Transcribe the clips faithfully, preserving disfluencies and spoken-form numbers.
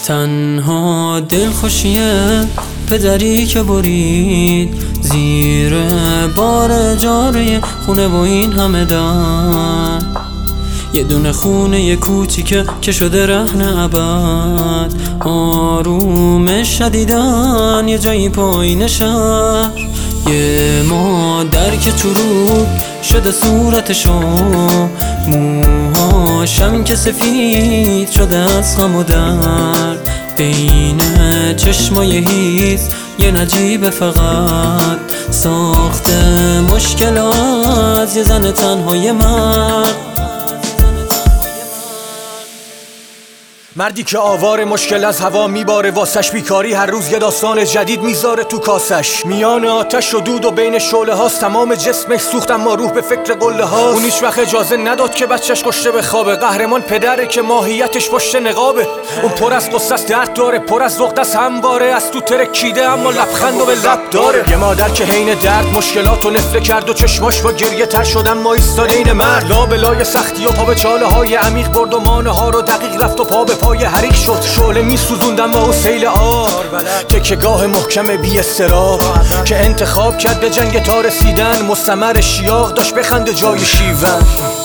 تنها دلخوشیه پدری که برید زیر بار جاره خونه و این همه در، یه دونه خونه یه کوچیکه که شده رهن ابد، آرومش شدیدن یه جایی پایین شهر، یه مادر که چروک شده صورتشو، موهاشم که سفید شده از غم و درد، بین چشمای هیز یه نجیب فقط ساخته مشکل از یه زن تنهای مرد. مردی که آوار مشکل از هوا میباره، واسش بیکاری هر روز یه داستان جدید میذاره تو کاسش، میان آتش و دود و بین شعله هاست، تمام جسمش سوخت اما روح به فکر قله هاست. اون هیچ وقت اجازه نداد که بچهش کشته بخوابه، قهرمان پدره که ماهیتش پشت نقابه، اون پر از قصه است، درد داره، پر از ذوق دست همواره، از تو ترکیده اما لبخند و به لب داره. یه مادر که حین درد مشکلاتو نفله کرد و چشماش با گریه تر شد اما ایستاد این مرد، لا بلای سختی و پا به چاله های عمیق برد و مانه ها رو دقیق رفت و پا به پای حریق شد، شعله می سوزوندم با او سیل آب، تکیه‌گاه محکم بی استراب که انتخاب کرد به جنگ تا رسیدن، مستمر شیاق داشت بخنده جای شیون.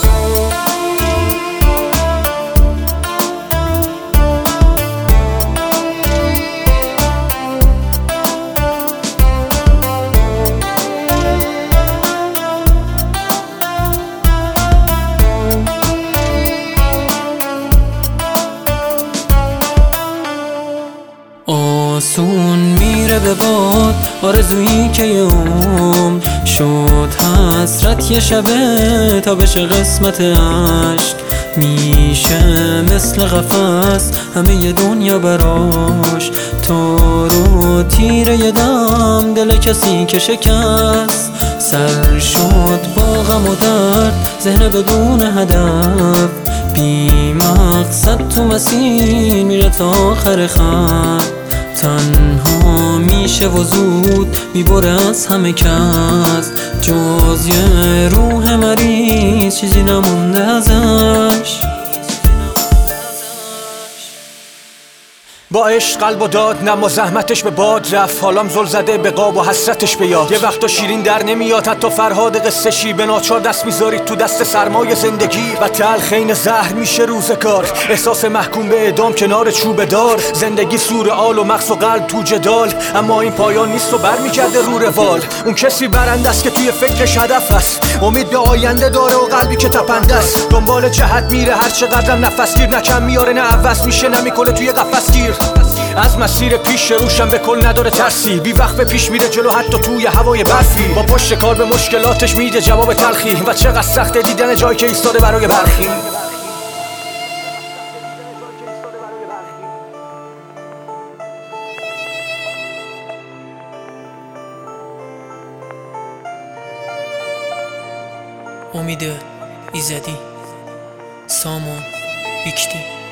آسون میره به باد آرزویی که یه عمر شد حسرت، یه شبه تا بشه قسمت عشق، میشه مثل قفس همه ی دنیا براش، تار و تیره یه دم دل کسی که شکست، سر شد با غم و درد ذهن بدون هدف، بی مقصد تو مسیر میره تا آخر خط، تنها میشه و زود میبره از همه کس، جز یه روح مریض چیزی نمونده ازش. با عشق قلب و داد نما زحمتش به باد رفت، حالام زل زده به قاب و حسرتش به یاد، یه وقتا شیرین در نمیاد حتی فرهاد قصه شی، به ناچار دست میذارید تو دست سرمای زندگی و تلخین زهر میشه روزگار، احساس محکوم به اعدام کنار چوب دار، زندگی سور آل و مغز و قلب تو جدال، اما این پایان نیست و برمیگرده رو روال، اون کسی برنده است که توی فکرش هدف است، امید به آینده داره و قلبی که تپنده است، دنبال جهت میره هر چقدرم نفس گیر، نه کم میاره نه عوض میشه نمیکنه توی قفس گیر، از مسیر پیش روشم به کل نداره ترسی، بی وقت به پیش میره جلو حتی توی هوای برفی، با پشت کار به مشکلاتش میده جواب تلخی و چقدر سخته دیدن جایی که ایستاده برای برخی. امید ایزدی، سامان بیکتی.